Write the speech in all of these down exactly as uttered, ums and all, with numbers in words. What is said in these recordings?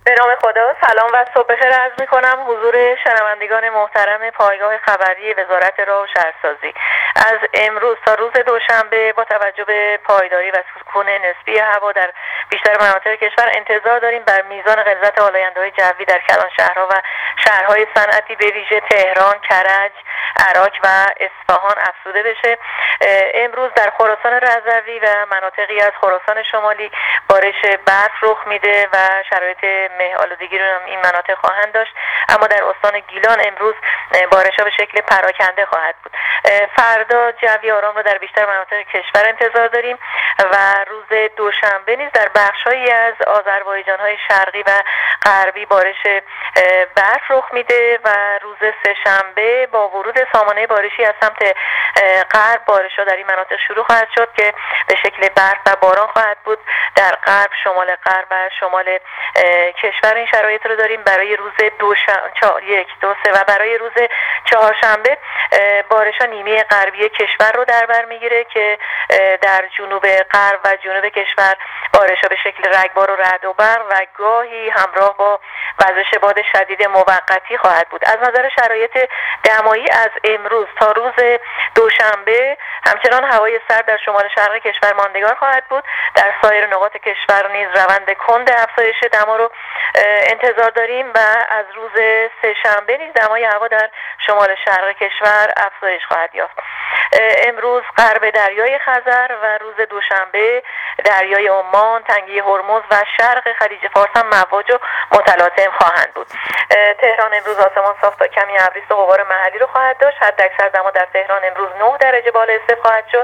به نام خدا. سلام و صبح بخیر عرض می‌کنم حضور شنوندگان محترم پایگاه خبری وزارت راه و شهرسازی. از امروز تا روز دوشنبه با توجه به پایداری و سکون نسبی هوا در بیشتر مناطق کشور انتظار داریم بر میزان غلظت آلاینده‌های جوی در کلان شهرها و شهرهای صنعتی به ویژه تهران، کرج، عراق و اصفهان افزوده بشه. امروز در خراسان رضوی و مناطقی از خراسان شمالی بارش برف رخ میده و شرایط مه آلودگی رو هم این مناطق خواهند داشت، اما در استان گیلان امروز بارش‌ها به شکل پراکنده خواهد بود. فردا جوی آرام رو در بیشتر مناطق کشور انتظار داریم و روز دوشنبه نیز در بخش‌هایی از آذربایجان‌های شرقی و غربی بارش برف رخ میده و روز سه‌شنبه با ورود سامانه بارشی از سمت غرب بارش‌ها در این مناطق شروع خواهد شد که به شکل برف و باران خواهد بود. در غرب، شمال غرب و شمال کشور این شرایط رو داریم. برای روز دوشنبه یک دو سه و برای روز چهارشنبه بارش‌ها نیمه غربی کشور رو در بر میگیره که در جنوب غرب و جنوب کشور بارش‌ها به شکل رگبار و رعد و برق و گاهی همراه با وزش باد شدید موقتی خواهد بود. از نظر شرایط دمایی از امروز تا روز دوشنبه همچنان هوای سرد در شمال شرق کشور ماندگار خواهد بود. در سایر نقاط کشور نیز روند کند افزایش دما رو انتظار داریم و از روز سه‌شنبه نیز دمای هوا در شمال شرق کشور افزایش خواهد یافت. امروز غرب دریای خزر و روز دوشنبه دریای عمان، تنگه هرمز و شرق خلیج فارس هم مواج و متلاطم خواهند بود. تهران امروز آسمان صاف تا کمی ابریست و غبار محلی رو خواهد داشت. حداکثر دما در تهران امروز نه درجه بالای صفر خواهد شد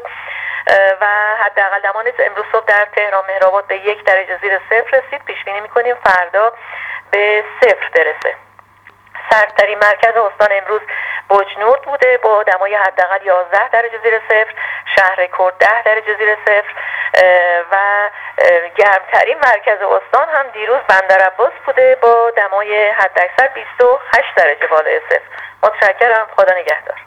و حداقل دما نیز امروز صبح در تهران مهرآباد به یک درجه زیر صفر رسید. پیش بینی می‌کنیم فردا به صفر برسه. سردترین مرکز استان امروز بجنورد بوده با دمای حداقل یازده درجه زیر صفر، شهر کرد ده درجه زیر صفر و گرمترین مرکز استان هم دیروز بندرعباس بوده با دمای حداکثر بیست و هشت درجه بالای صفر. متشکرم. خدا نگهدار.